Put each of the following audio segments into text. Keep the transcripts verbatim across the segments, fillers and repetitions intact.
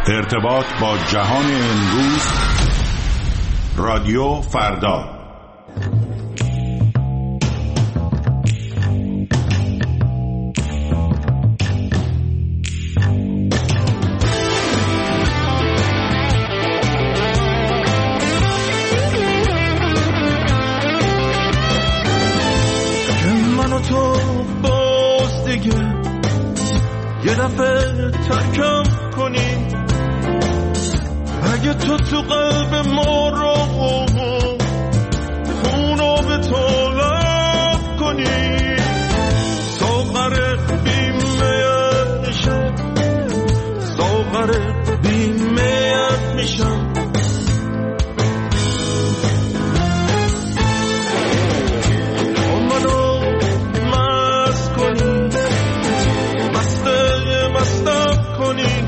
ارتباط با جهان امروز، رادیو فردا. من و تو باز دیگه یه دفعه ترکم کنی، اگه تو تو قلب ما رو خونو به طلب کنی، ساغر بیمیت میشم، ساغر بیمیت میشم. منو مست کنی، مسته مستم کنی،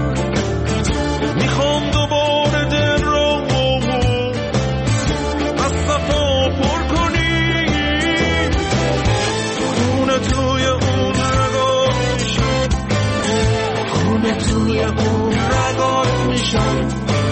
میخوام دوباره دل رو از صفا پر کنی، خونه توی اون رگات میشم، خونه توی اون رگات میشم.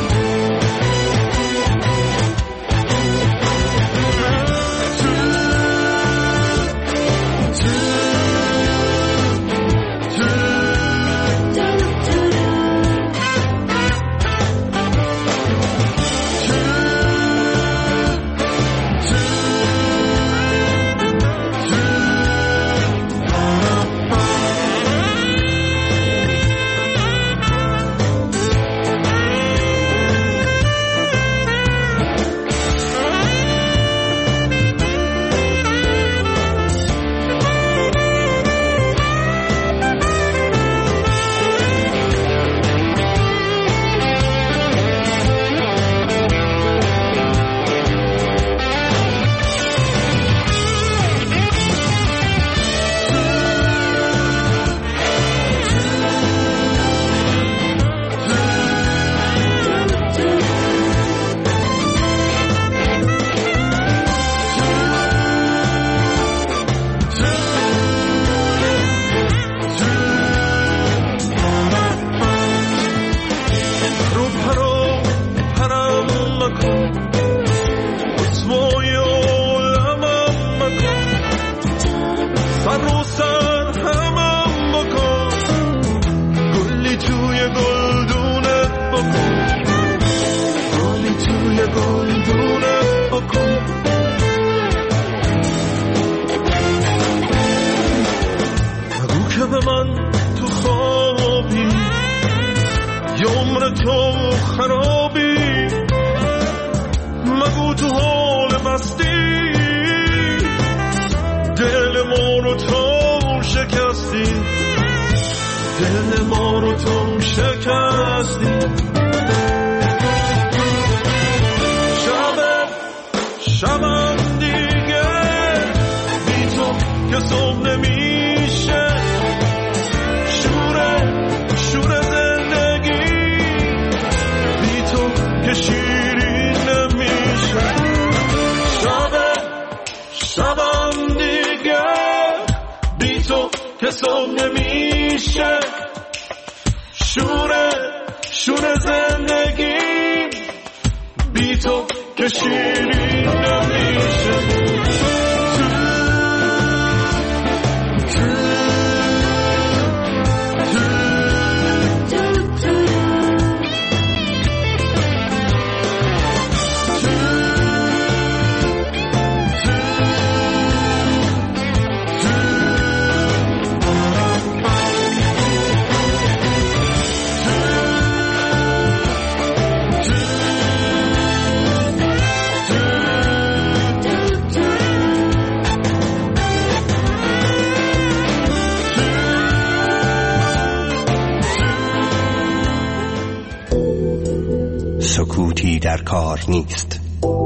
سکوتی در کار نیست.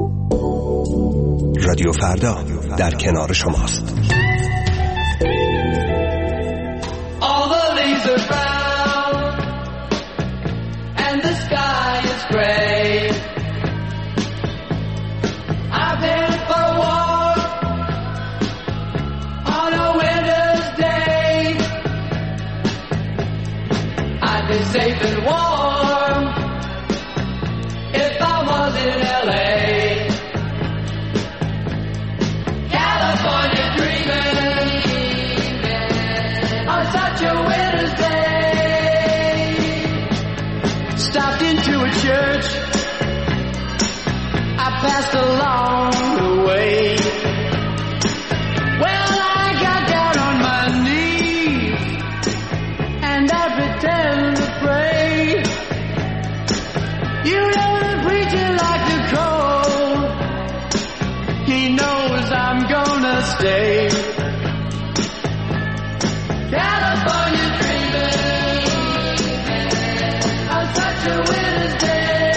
رادیو فردا در کنار شماست. All the leaves are brown and the sky is gray. I've been for a walk on a winter's day. I've been safe and warm passed along the way. Well, I got down on my knees and I pretend to pray. You know the preacher like to call. He knows I'm gonna stay. California dreaming of such a winter's day.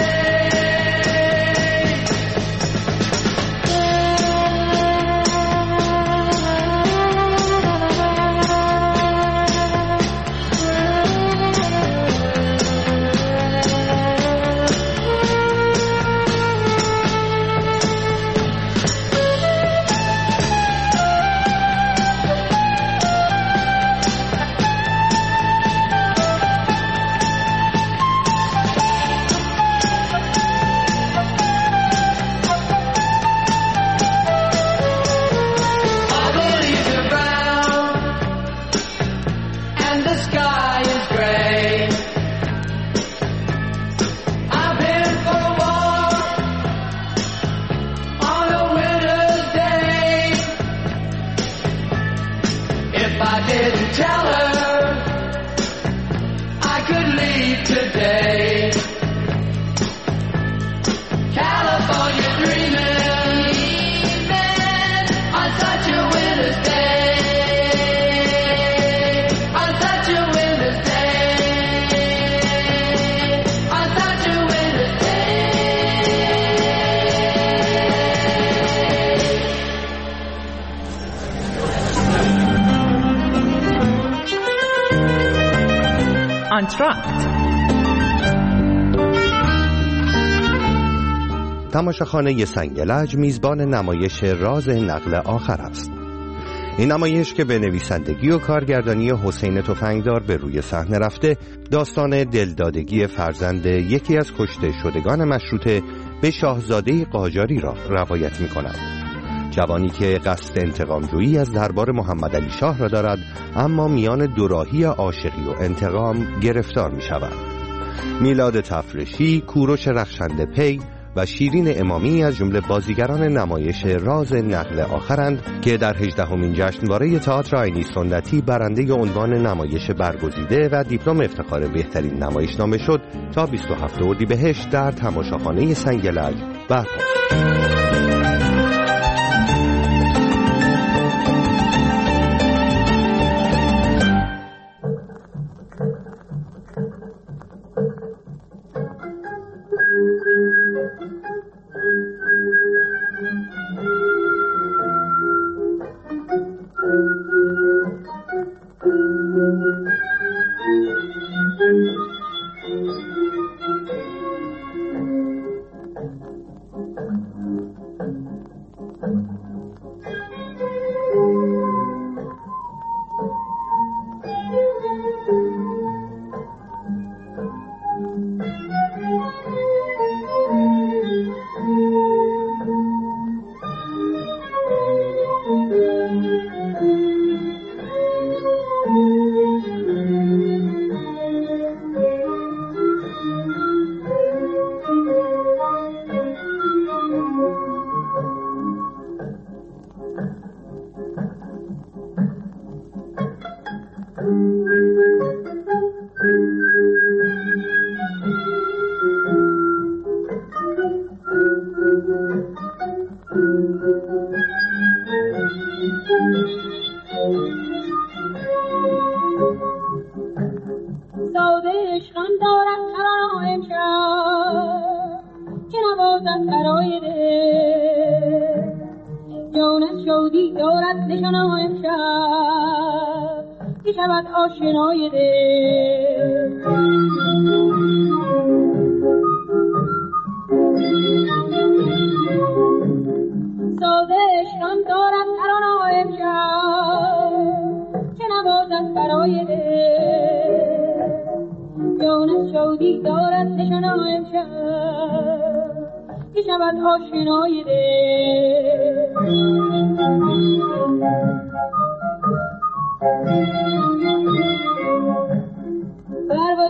تماشاخانه سنگلج میزبان نمایش راز نقل آخر است. این نمایش که به نویسندگی و کارگردانی حسین تفنگدار به روی صحنه رفته، داستان دلدادگی فرزند یکی از کشته شدگان مشروطه به شاهزاده قاجاری را روایت می کند. جوانی که قصد انتقامجویی از دربار محمد علی شاه را دارد، اما میان دوراهی عاشقی و انتقام گرفتار می شود. میلاد تفرشی، کوروش رخشنده پی و شیرین امامی از جمله بازیگران نمایش راز نقل آخرند که در هجدهمین جشنواره تئاتر آیینی سنتی برنده عنوان نمایش برگزیده و دیپلم افتخار بهترین نمایشنامه شد تا بیست و هفتم اردیبهشت در تماشاخانه سنگلج برپاست.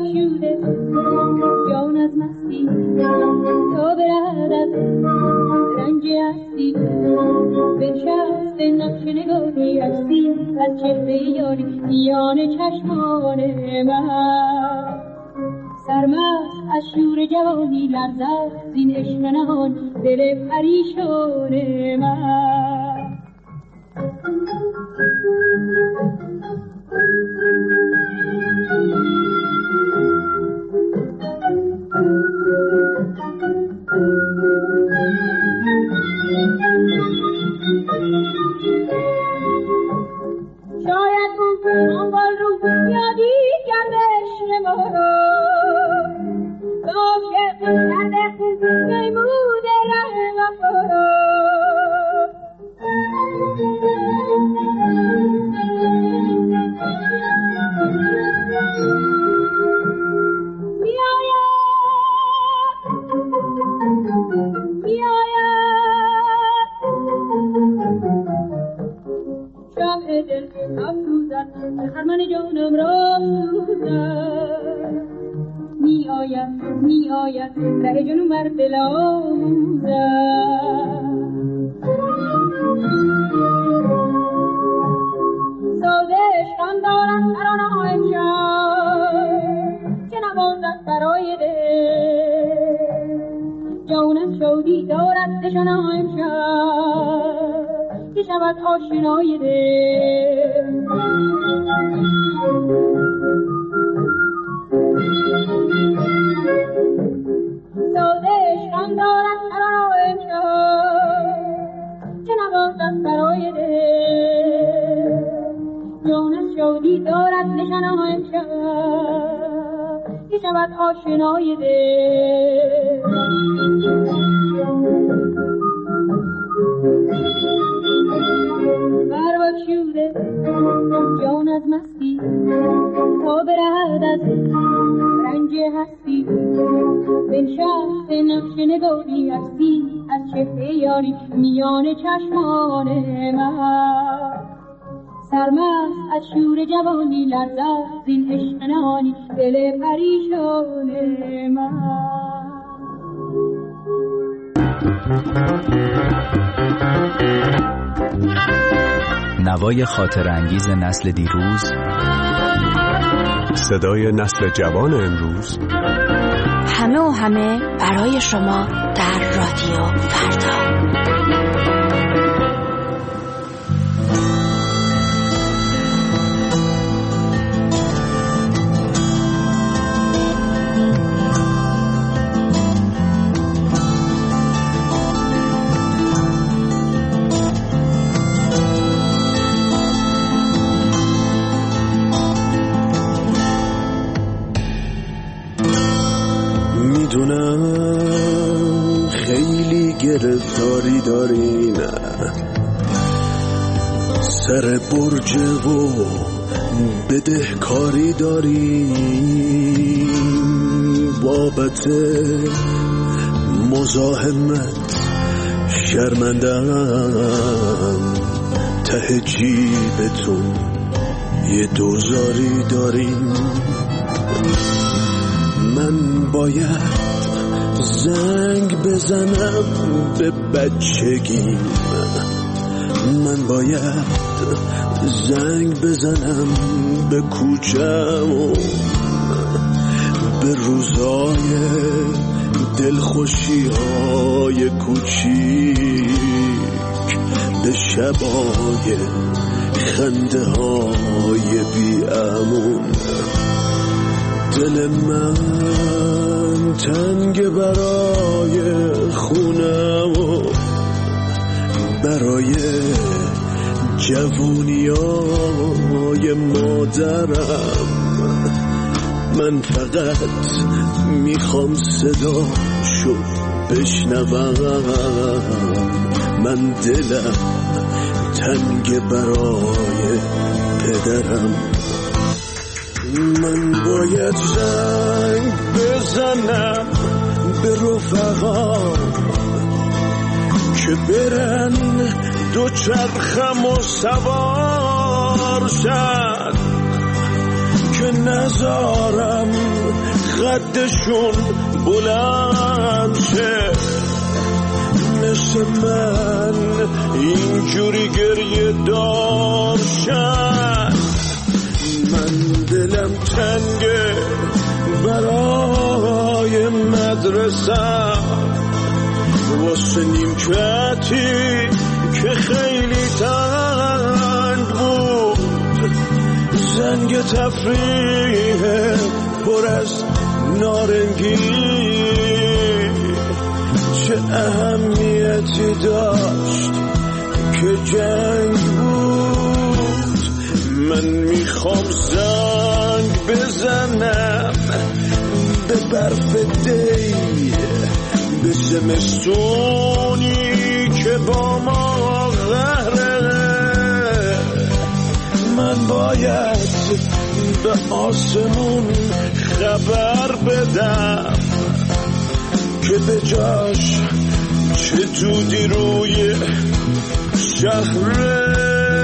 جان از مستی تا برد از رنج هستی بنشست نقش نگاهی هستی از چهره یاری میان چشمان من سرمست از شور جوانی لرزد زین عشق نهان دل پریشان من شاید اون آنبال رو یادی گردش ما عاشق کرده میمود ره وفا خرمن جانم را سوزد می آید می آید ره جنو بر دل آموزد ساده عشقم دارد ترانه امشب که نبازد برای دل جانم شادی دارد نشانه امشب که شود آشنای دل ساده عشقم دارد ترانه امشب که نبازد برای دل جانم شادی دارد نشانه امشب که شود آشنای دل برباد شده جان از مستی تا برهد از رنج هستی بنشست نقش نگاهی هستی از چهره یاری میان چشمان من سرمست از شور جوانی لرزد زین عشق نهانی دل پریشان من نوای خاطر انگیز نسل دیروز، صدای نسل جوان امروز، همه و همه برای شما در رادیو فردا. میدونم خیلی گرفتاری داری، نه سر برج و بدهکاری داری، بابت مزاحمت شرمندم، ته جیبتون یه دوزاری دارین. من باید زنگ بزنم به بچگیم، من باید زنگ بزنم به کوچم و به روزای دلخوشی های کوچیک، به شبای خنده های بی امون. دل من تنگ برای خونم و برای جوونیای مادرم. من فقط میخوام صداشو بشنوم، من دلم تنگ برای پدرم. من باید زنگ بزنم به رفقام که برن دو چرخم و سوار شد، که نذارم قدشون بلند شه، مثل من اینجوری گریه دارشن. من دلم تنگه برای مدرسه، واسه نیمکتی که خیلی تنگ بود، زنگ تفریح پر از نارنگی چه اهمیتی داشت که جنگ بود. من میخوام زنگ بزنم به برف دی، به زمستونی که با ما قهره. من باید به آسمون خبر بدم که به جاش چه دودی روی شهره.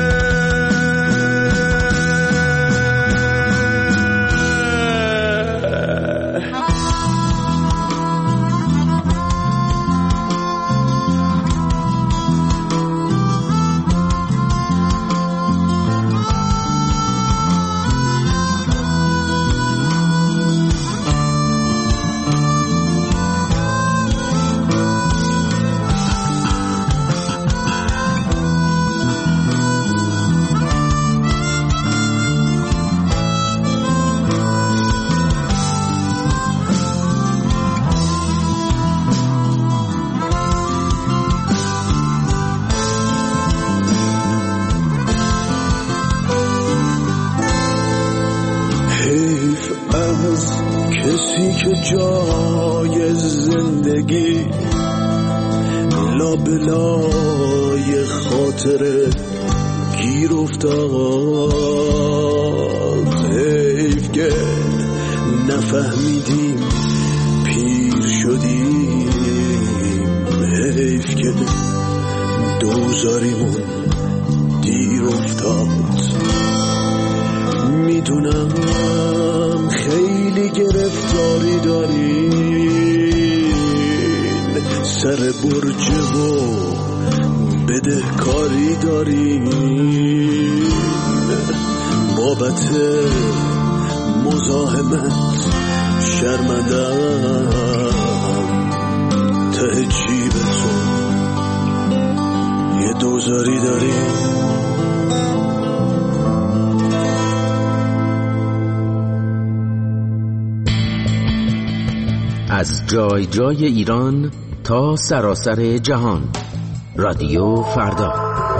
که جای زندگی لابلای خاطر گیر افتاد. حیف که نفهمیدیم پیر شدیم، حیف که دوزاریمون دیر افتاد. میدونم خیلی گرفتاری دارین، سر برج و بدهکاری دارین، بابت مزاحمت شرمندم، ته جیبتون یه دوزاری دارین. از جای جای ایران تا سراسر جهان، رادیو فردا.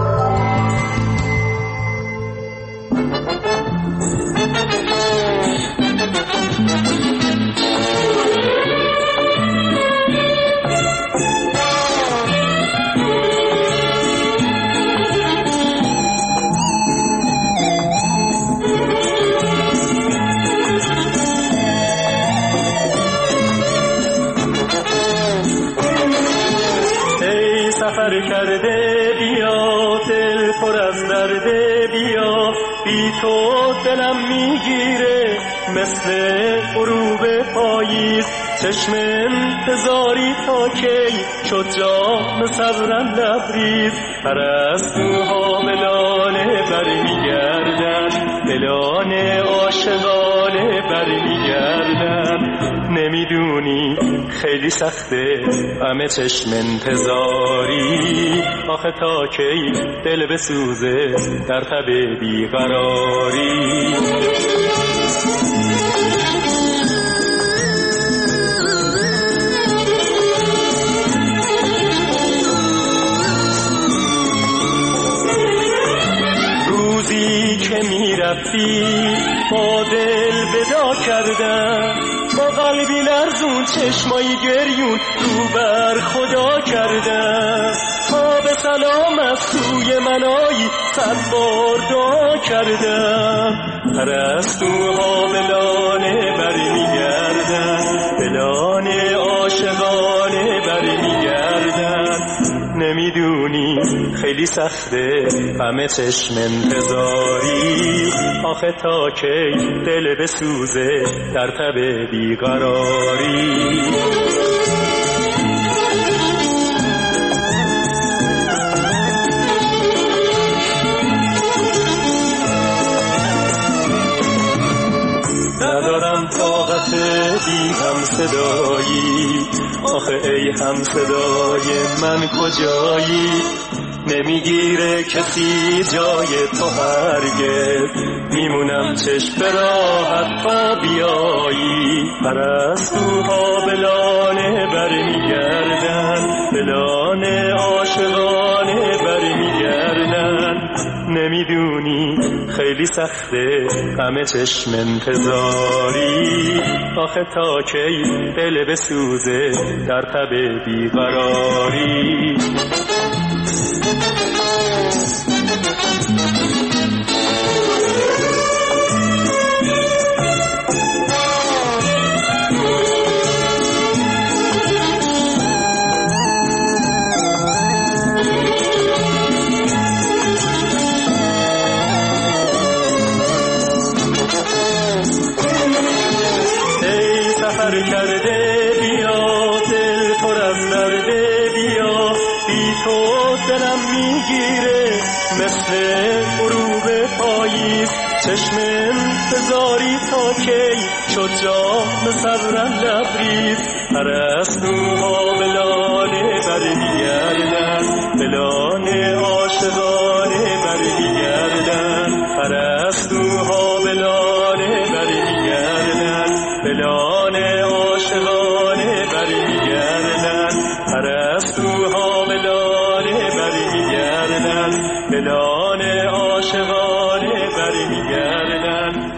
سفر کرده بیا، دل پر از درده بیا، بی تو دلم میگیره مثل غروب پاییز. چشم انتظاری تا کی شد جام صبرم لبریز. پرستوها ملانه برمیگردن، ملانه عاشقانه برمیگردن. نمیدونی خیلی سخته همه چشم انتظاری، آخه تا کی دل بسوزه در تب بیقراری. روزی که میرفتی با دل ودا کردم، با قلبی لرزون چشمایی گریون رو بر خدا کردم. تا به سلام از سوی منایی صد بار دعا کردم. پرستوها بلانه برمیگردن، بلانه عاشقانه برمیگردن. نمیدونی خیلی سخته همه چشم انتظاری، آخه تا کی دل بسوزه در تب بیقراری. حسرت بی هم صدایی، آخه ای هم صدای من کجایی؟ نمیگیره کسی جای تو هرگز، میمونم چشم به راحت تا بیایی. پرستوها به لانه برمیگردن، به لانه عاشقانه برمیگردن. نمیدونی خیلی سخته همه چشم انتظاری، آخه تا کی دل بسوزه در تب بیقراری. کرده بیا دل پر از درده بیا، بی تو دلم میگیره مثل غروب پاییز. چشم انتظاری تا کی شد جام سرم لبریز. پرستوها به لانه برمیگردن، به لانه عاشقانه برمیگردن. پرستوها به لانه برمیگردن، به لانه عاشقانه برمیگردن. پرستوها به لانه برمیگردن، به لانه عاشقانه برمیگردن.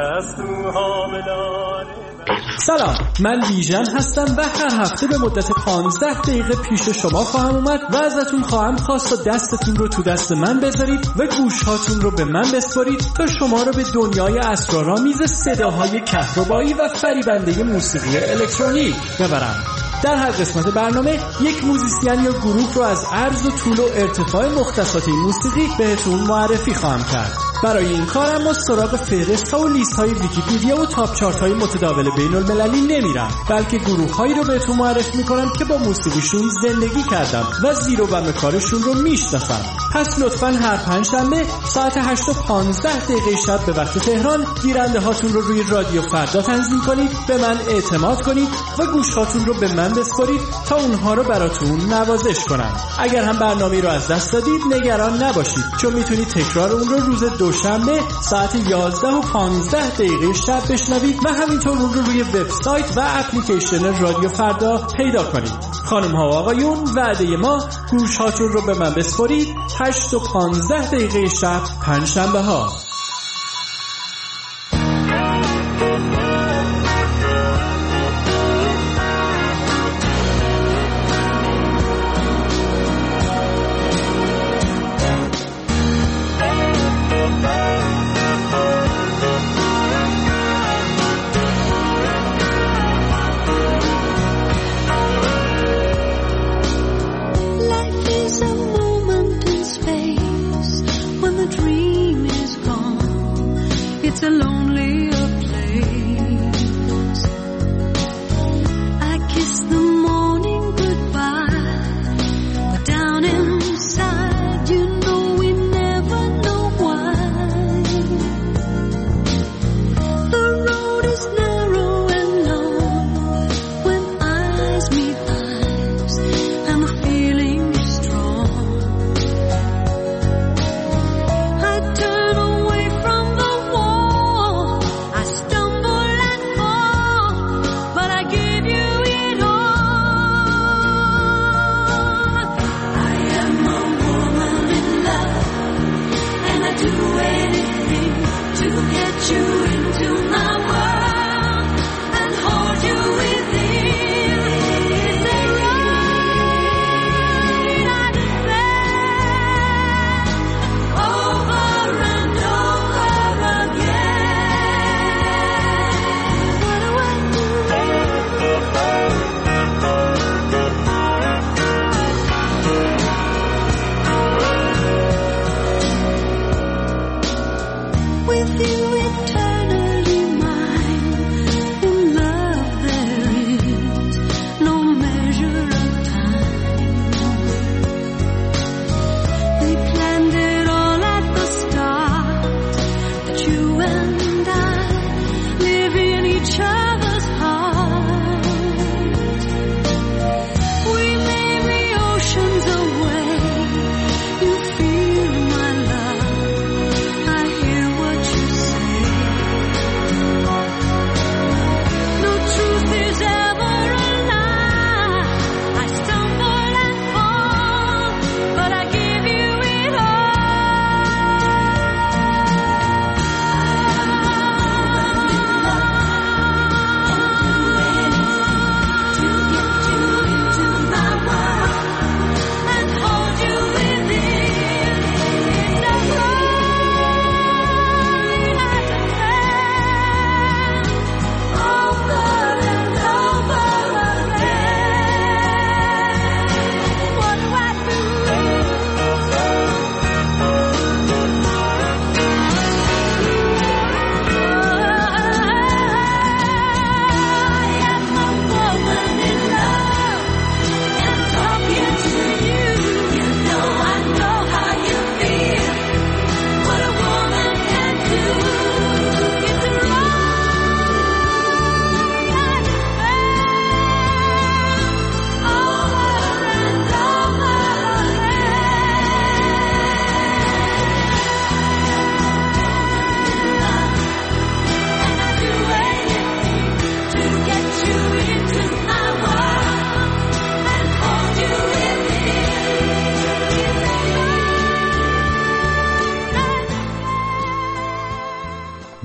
پرستوها به لانه. سلام، من بیژن هستم و هر هفته به مدت پانزده دقیقه پیش شما خواهم اومد و ازتون خواهم خواست تا دستتون رو تو دست من بذارید و گوشهاتون رو به من بسپارید تا شما رو به دنیای اسرارآمیز صداهای کهربایی و فریبنده موسیقی الکترونیک ببرم. در هر قسمت برنامه یک موزیسین یا گروه رو از عرض و طول و ارتفاع مختصات موسیقی بهتون معرفی خواهم کرد. برای این کارم ما سراغ فهرست ها و لیست های ویکی‌پدیا و تاپ چارت های متداول بین المللی نمیرم، بلکه گروه هایی رو بهتون معرفی میکنم که با موسیقیشون زندگی کردم و زیر و بم کارشون رو میشناسم. پس لطفاً هر پنجشنبه ساعت هشت و پانزده دقیقه شب به وقت تهران گیرنده هاتون رو روی رادیو فردا تنظیم کنید، به من اعتماد کنید و گوش هاتون رو به من بسپارید تا اونها رو براتون نوازش کنم. اگر هم برنامه رو از دست دادید نگران نباشید، چون میتونید تکرار اون رو روز دوشنبه ساعت یازده و پانزده دقیقه شب بشنوید و همینطور اون رو روی وبسایت و اپلیکیشن رادیو فردا پیدا کنید. خانم ها و آقایون، وعده ما گوش هاتون رو به من بسپارید هشت و پانزده دقیقه شب پنجشنبه ها. Life is a moment in space when the dream is gone.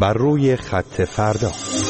بر روی خط فردا.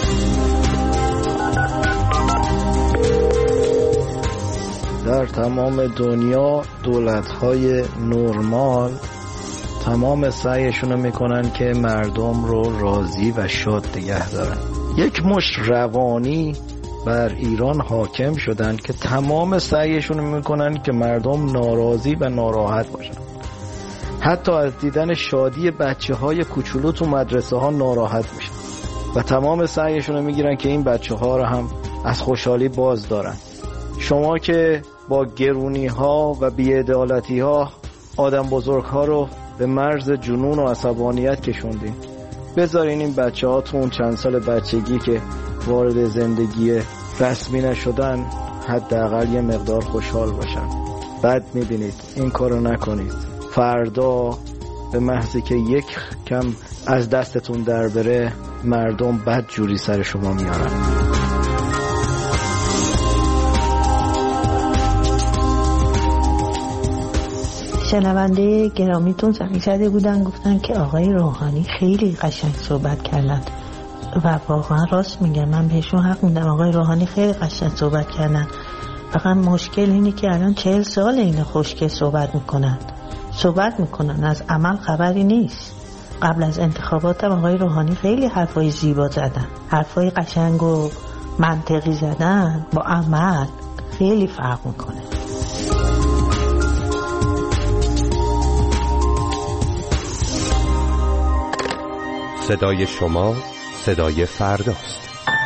در تمام دنیا دولت‌های نرمال تمام سعیشون رو میکنن که مردم رو راضی و شاد نگه دارن. یک مشت روانی بر ایران حاکم شدن که تمام سعیشون رو میکنن که مردم ناراضی و ناراحت باشن. حتی از دیدن شادی بچه های کوچولو تو مدرسه ها ناراحت میشن و تمام سعیشون رو میگیرن که این بچه ها رو هم از خوشحالی باز دارن. شما که با گرونی ها و بی‌عدالتی ها آدم بزرگ ها رو به مرز جنون و عصبانیت کشوندین، بذارین این بچه ها تو اون چند سال بچگی که وارد زندگی رسمی نشدن حداقل یه مقدار خوشحال باشن. بعد میبینید این کارو نکنید، فردا به محضی که یک کم از دستتون در بره مردم بد جوری سر شما میارن. شنونده گرامیتون زنگ زده بودن گفتن که آقای روحانی خیلی قشنگ صحبت کردن و واقعا راست میگم، من بهشون حق میدم. آقای روحانی خیلی قشنگ صحبت کردن، فقط مشکل اینه که الان چهل سال این خوشگل صحبت میکنن صحبت میکنن از عمل خبری نیست. قبل از انتخابات آقای روحانی خیلی حرفای زیبا زدن، حرفای قشنگ و منطقی زدن، با عمل خیلی فرق میکنه. صدای شما صدای فرداست.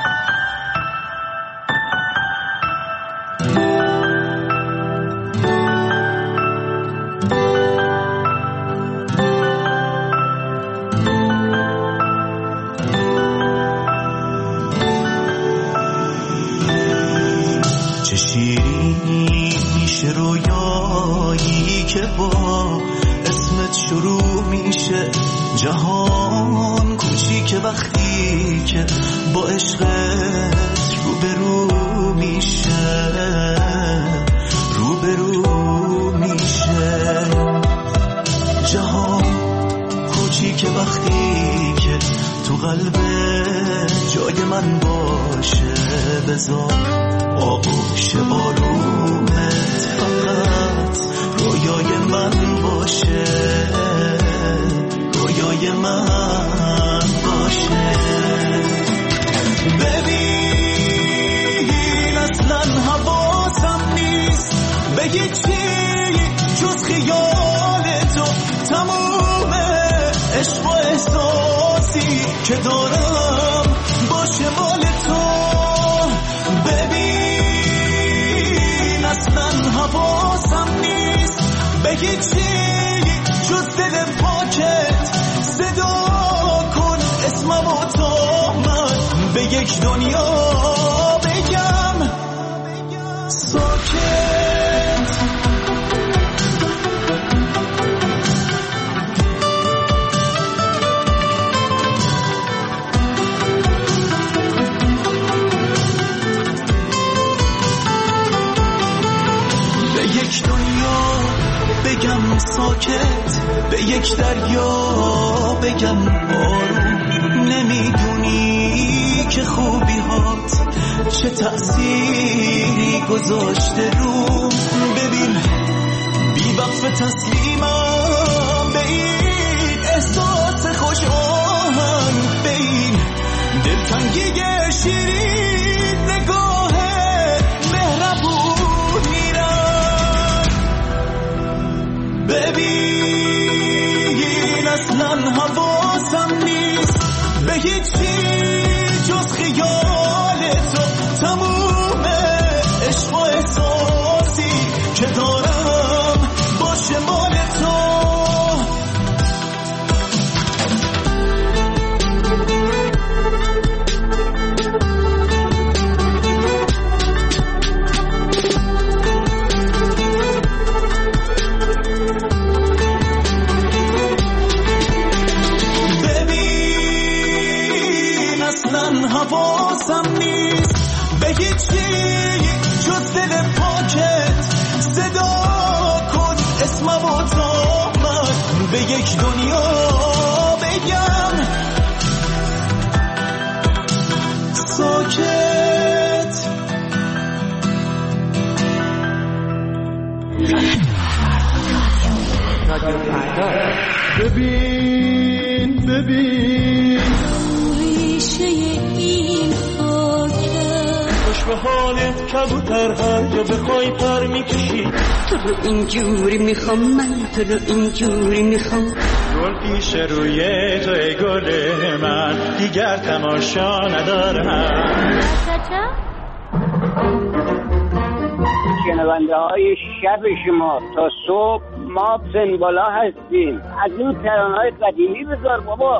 چه شیرین میشه رویایی که با اسمت شروع میشه جهان کوچیکه وقتی که با عشقت روبرو میشه روبرو میشه جهان کوچیکه وقتی که تو قلب جای من باشه بذار آغوش آرومت فقط رویای من باشه رویای من باشه ببین اصلا حواسم نیست به هیچی جز خیال تو تموم عشق و احساسی که دارم باشه مال تو ببین اصلا حواسم نیست به هیچی جز دل پاکت صدا کن اسممو تا من به یک دنیا بگم ساکت به یک دنیا بگم ساکت به یک دریا بگم آروم نمیدونی که خوبی هات چه تأثیری گذاشته رو ببین بی وقف تسلیمم به این احساس خوش آهنگ به این دلتنگی شیرین نگاه مهربون میرم ببین اصلا حواسم نیست به هیچی جز خیال تو تموم عشق و احساسی که دارم باشه مال تو حواسم نیست به هیچی جز دل پاکت صدا کن اسممو تا من به یک دنیا بگم رادیو فردا. ببین ببین ریشه این خاکه، خوش به حالت کبوتر هر جا بخوای پر میکشی. تو رو اینجوری میخوام من، تو رو اینجوری میخوام. گل پیش روی توی گل من، دیگر تماشا ندارم. شنونده های شب شما تا صبح ما سنبالا هستیم. از اون ترانه‌های قدیمی بذار بابا.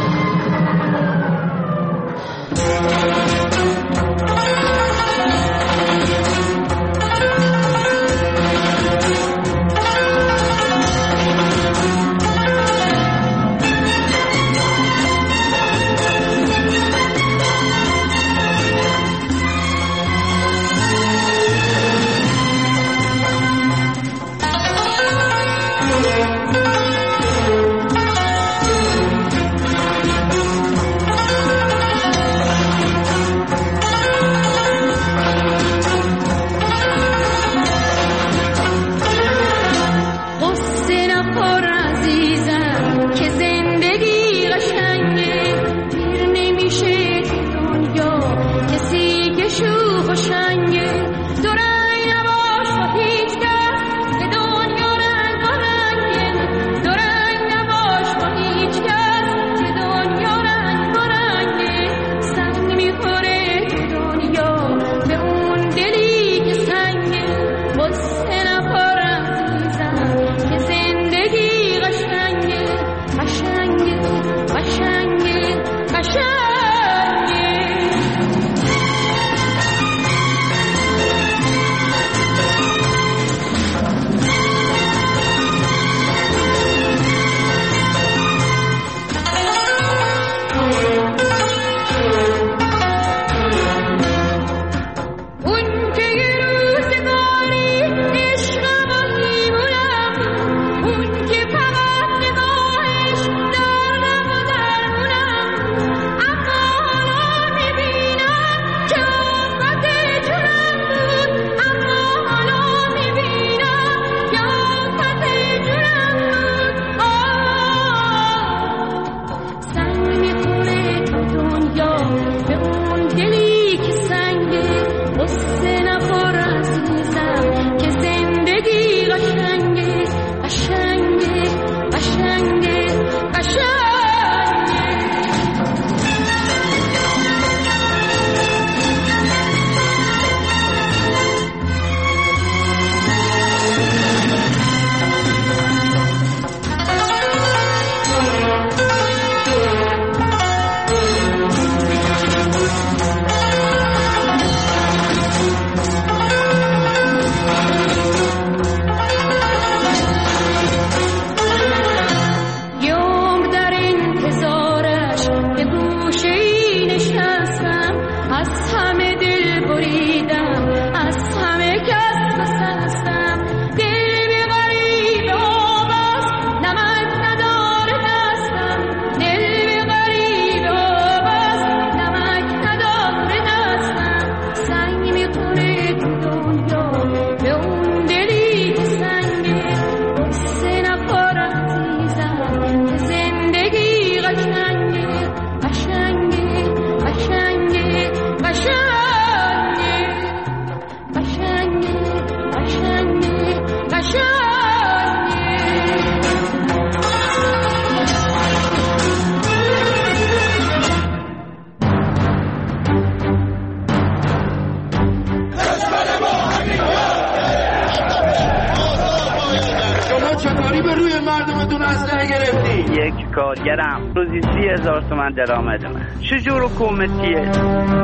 کارگرم روزی سی هزار تومن درآمد من. چجور حکومتیه؟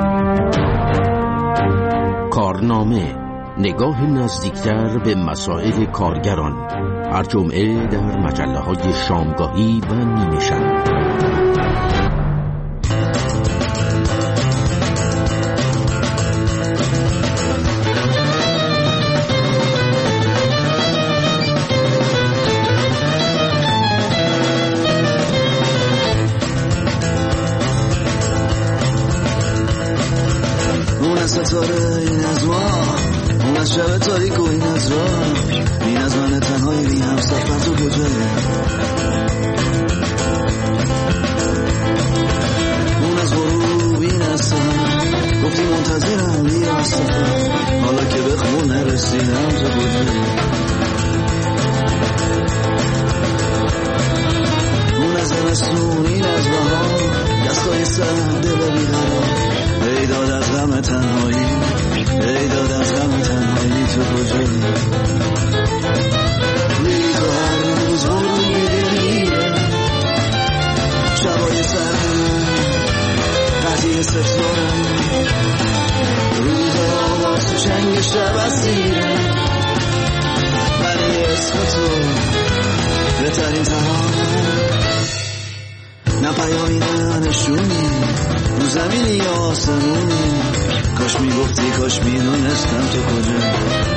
کارنامه، نگاه نزدیکتر به مسائل کارگران، هر جمعه در مجله های شامگاهی و نیمه شب. ستاره این از ما، اون از شب تاریک و این از راه، این از من تنهایی بی هم سفر تو کجایی؟ اون از غروب این از سهر، گفتی منتظرم بیا سفر، حالا که به خون نرسیدم تو کجایی؟ اون از زمستون این از بهار، دستای سر دل بیقرار، ای داد از غم تنهایی، ای داد از غم تنهایی تو کجایی؟ روی تو هر روز غروب میره، شبای سرم قضیه ستارم، روز آواز تو چنگ شب اسیره، من اسم تو بهترین تمام، نه پیامی نه نشونی، رو زمینی یا آسمونی، کاش میگفتی کاش میدونستم تو کجایی؟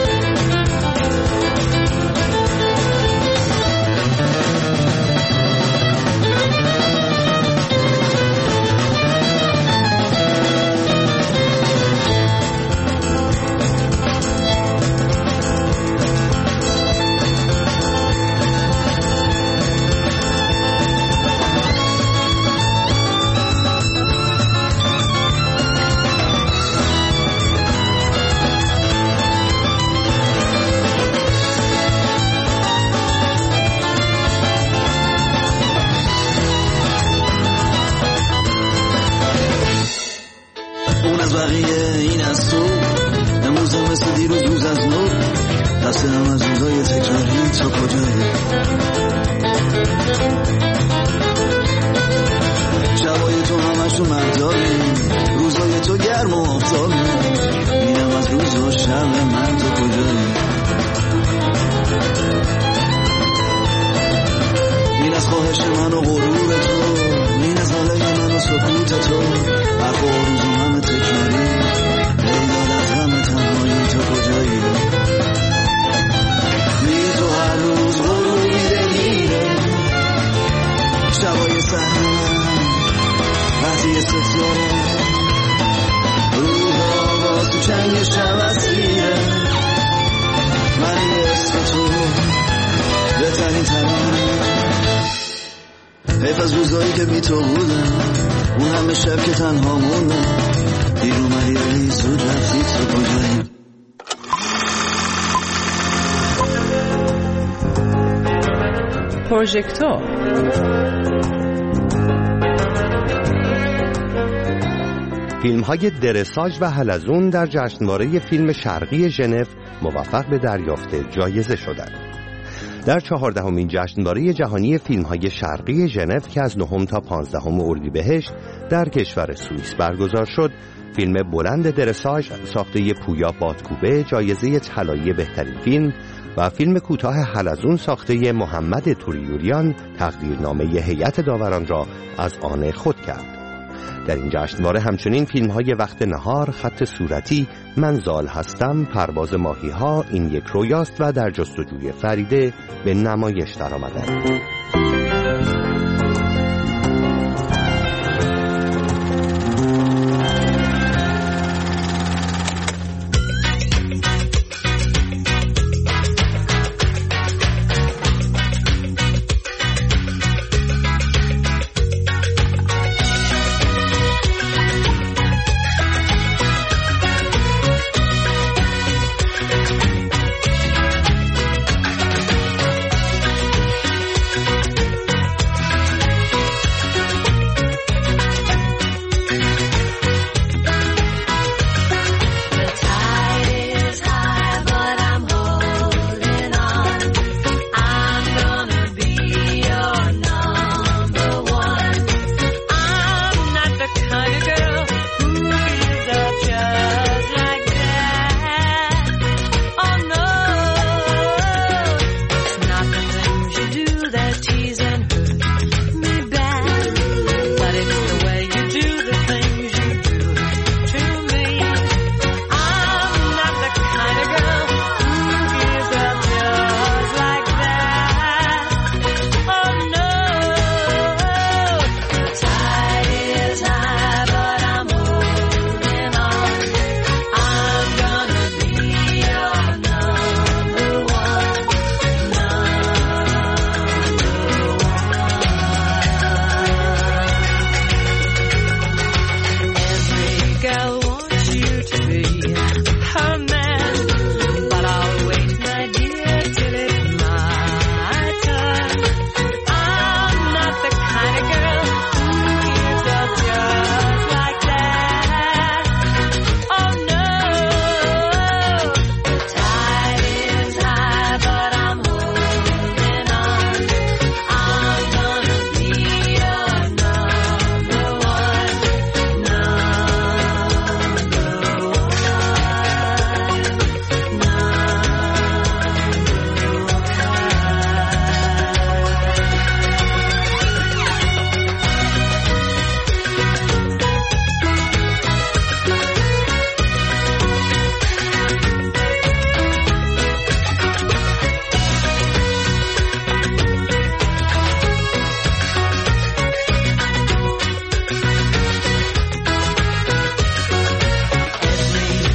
پروژکتور فیلم های درساژ و حلزون در جشنواره فیلم شرقی ژنو موفق به دریافت جایزه شدند. در چهاردهمین جشنواره جهانی فیلم های شرقی ژنو که از نهم تا پانزدهم اردیبهشت در کشور سوئیس برگزار شد، فیلم بلند درساژ ساخته پویا بادکوبه جایزه طلایی بهترین فیلم و فیلم کوتاه حلزون ساخته محمد توریوریان تقدیرنامه هیئت داوران را از آن خود کرد. در این جشنواره همچنین فیلم‌های وقت نهار، خط صورتی، من زال هستم، پرواز ماهی‌ها، این یک رویاست و در جستجوی فریده به نمایش درآمدند.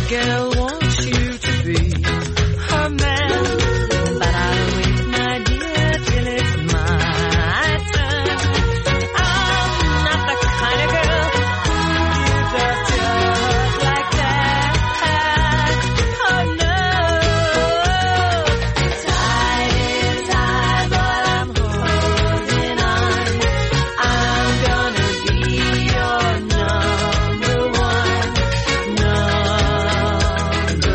girl wants you to be her man, but I'll wait, my dear, till it's my turn. I'm not the kind of girl who gives up just like that. Oh no, the tide is high, but I'm holding on. I'm gonna be your number one, number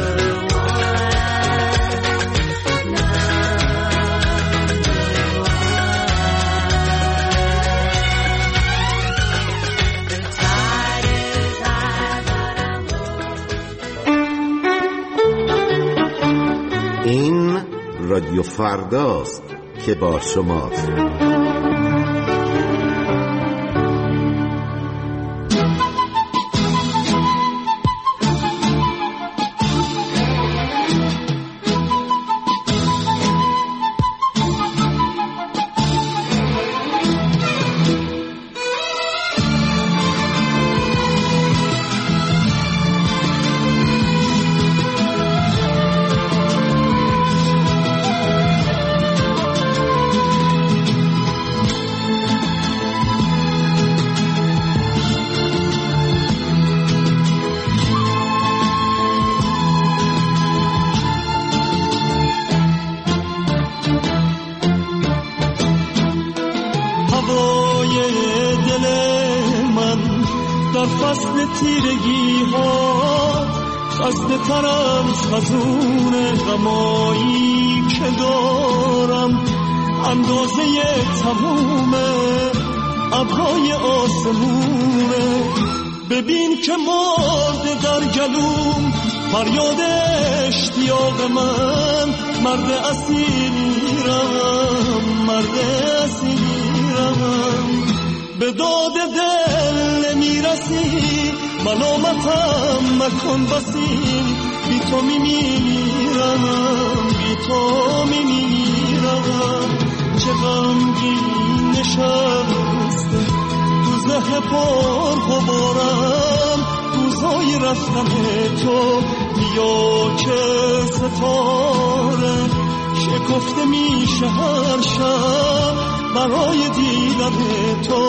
این رادیو فرداست که با شماست. تیرگی ها خسته ترم خزون غمایی که دارم، اندازه تموم ابرهای آسمونه. ببین که مرده در گلوم فریاد اشتیاق من، مرد اسیرم، مرد اسیرم. به داد دل میرسی ملامتم مکن بسی، بی تو میمیرم، بی تو میمیرم. چه غمگین نشسته تو ذهن پر غبارم، روزهای رفتن تو بیا که ستاره شکفته میشه هر شب برای دیدن تو.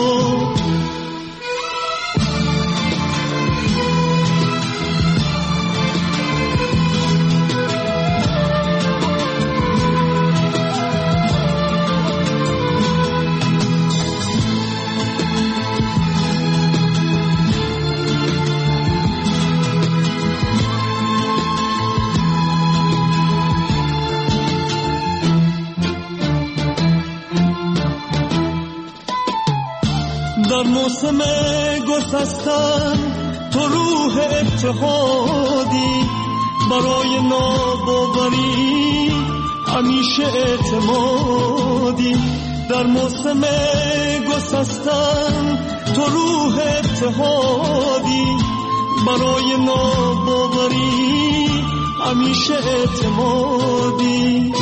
در موسم گسستن تو روح اتحادی، برای ناباوری همیشه اعتمادی. در موسم گسستن تو روح اتحادی، برای ناباوری همیشه اعتمادی.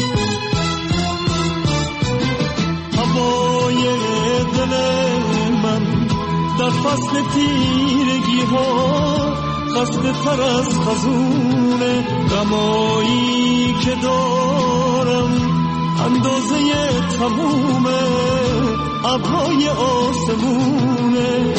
هوای دل من در فصل تیرگی ها خسته تر از خزون غمایی که دارم، اندازه تموم ابرهای آسمونه.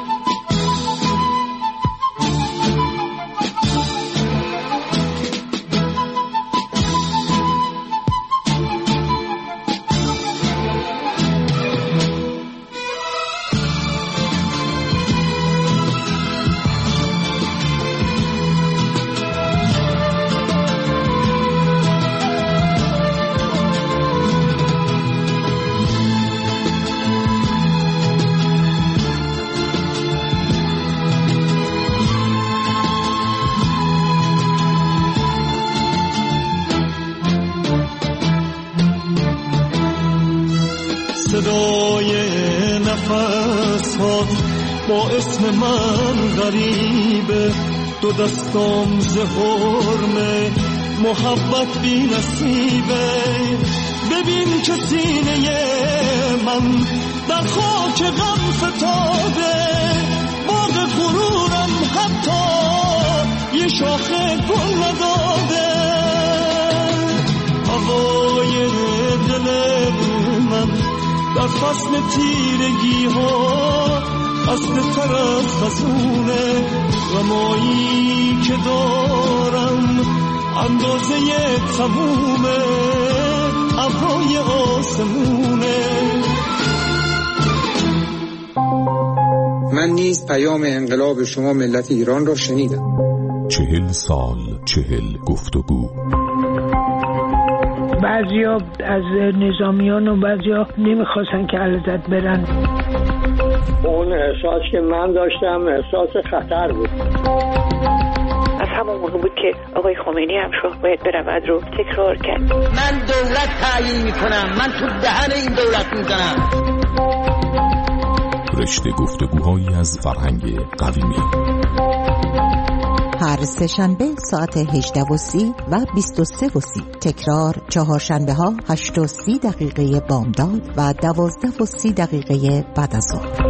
صدای نفس ها با اسم من غریبه، دو دستام زهرمه محبت بی نصیبه. ببین که سینه من در خاک غم فتاده، باغ غرورم حتی یه شاخ گل نداده هوای دل من در فصل تیرگی ها خسته تر از خزونه غمایی که دارم اندازه تمومه ابرای آسمونه. من نیز پیام انقلاب شما ملت ایران را شنیدم. چهل سال چهل گفتگو. بعضیا از نظامیان و بعضیا نمیخواستن که علازت برن. اون احساس که من داشتم احساس خطر بود. از همون موقع بود که آقای خمینی هم شاه باید برود رو تکرار کرد. من دولت تعیین میکنم، من تو دهن این دولت میزنم. رشته گفتگوهایی از فرهنگ قدیمی. هر سه شنبه ساعت هجده و سی و بیست و سه و سی. تکرار چهارشنبه ها هشت و سی دقیقه بامداد و دوازده و سی دقیقه بعد از ظهر.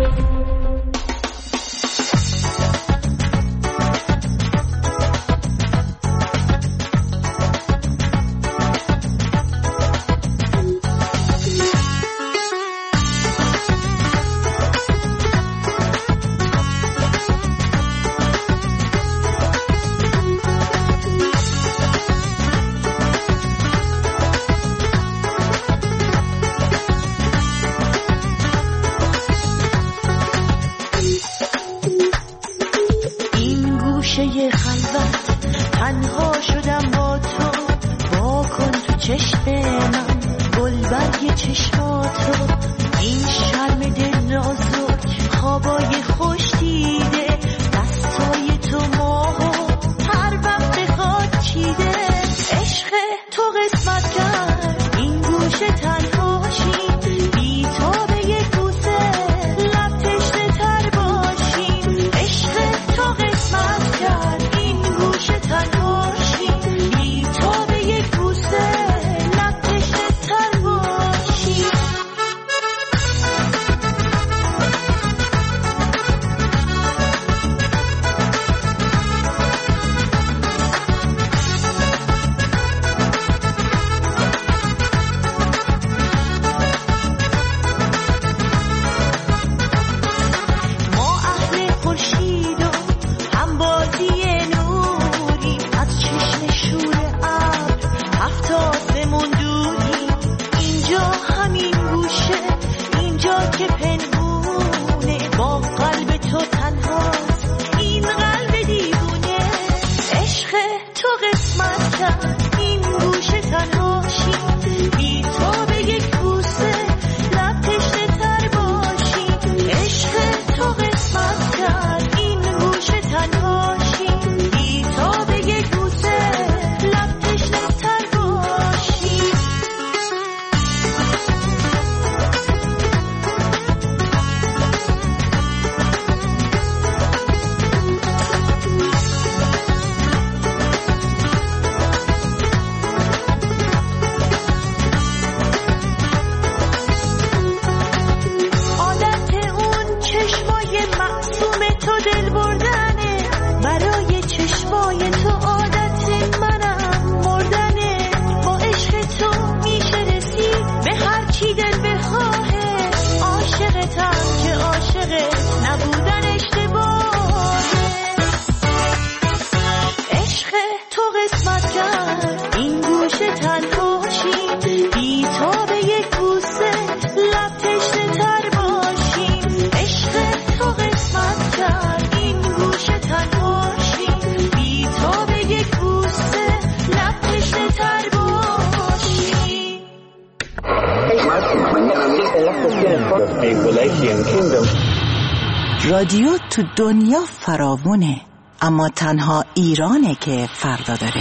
رادیو تو دنیا فراوونه، اما تنها ایرانه که فردا داره.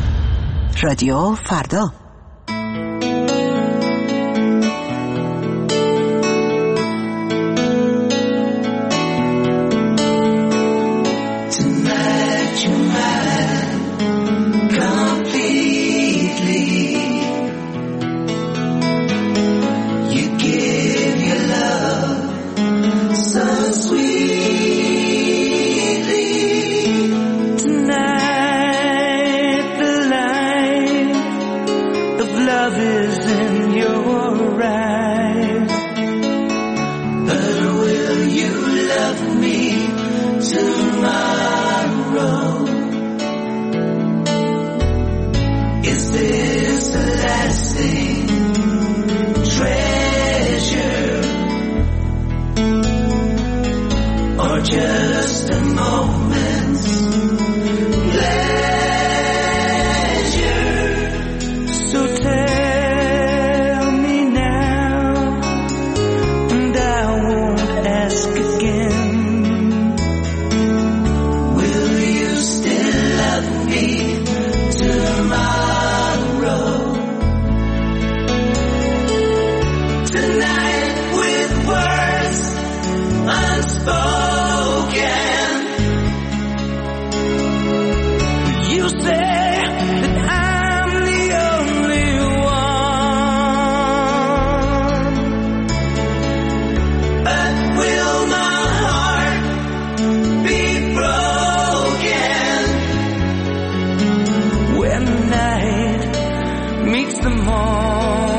رادیو فردا. Tonight Is this the lasting treasure, or just a moment's pleasure? So tell me now, and I won't ask again. Will you still love me tomorrow? Tonight with words unspoken, you say that I'm the only one, but will my heart be broken when night meets the morning?